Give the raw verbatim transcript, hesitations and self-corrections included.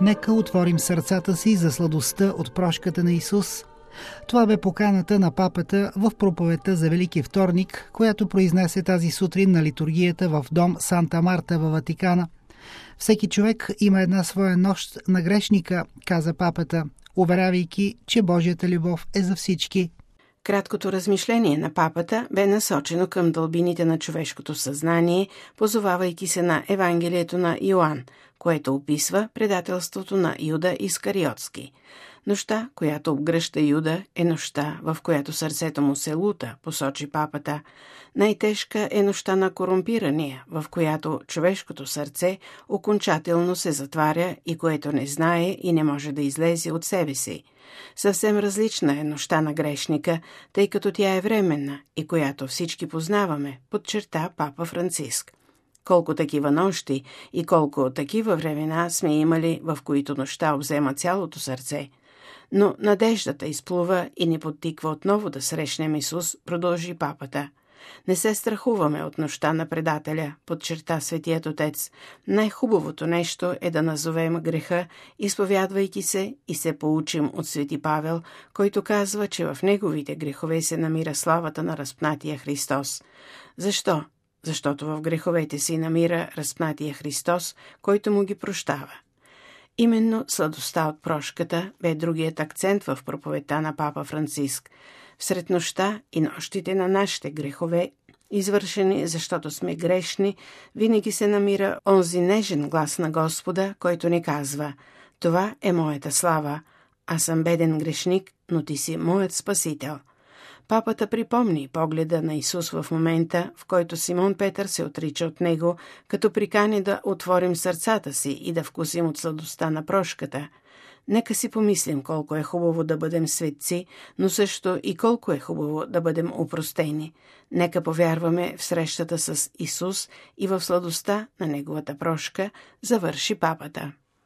Нека отворим сърцата си за сладостта от прошката на Исус. Това бе поканата на папата в проповедта за Велики вторник, която произнесе тази сутрин на литургията в дом Санта Марта във Ватикана. Всеки човек има една своя нощ на грешника, каза папата, уверявайки, че Божията любов е за всички. Краткото размишление на папата бе насочено към дълбините на човешкото съзнание, позовавайки се на Евангелието на Йоан, което описва предателството на Юда Искариотски. Нощта, която обгръща Юда, е нощта, в която сърцето му се лута, посочи папата. Най-тежка е нощта на корумпирания, в която човешкото сърце окончателно се затваря и което не знае и не може да излезе от себе си. Съвсем различна е нощта на грешника, тъй като тя е временна и която всички познаваме, подчерта папа Франциск. Колко такива нощи и колко такива времена сме имали, в които нощта обзема цялото сърце. Но надеждата изплува и ни подтиква отново да срещнем Исус, продължи папата. Не се страхуваме от нощта на предателя, подчерта Светият Отец. Най-хубавото нещо е да назовем греха, изповядвайки се и се поучим от Свети Павел, който казва, че в неговите грехове се намира славата на разпнатия Христос. Защо? Защото в греховете си намира разпнатия Христос, който му ги прощава. Именно сладостта от прошката бе другият акцент в проповедта на папа Франциск. Всред нощта и нощите на нашите грехове, извършени защото сме грешни, винаги се намира онзи нежен глас на Господа, който ни казва: „Това е моята слава, аз съм беден грешник, но ти си моят Спасител“. Папата припомни погледа на Исус в момента, в който Симон Петър се отрича от него, като прикани да отворим сърцата си и да вкусим от сладостта на прошката. Нека си помислим колко е хубаво да бъдем светци, но също и колко е хубаво да бъдем опростени. Нека повярваме в срещата с Исус и в сладостта на неговата прошка, завърши папата.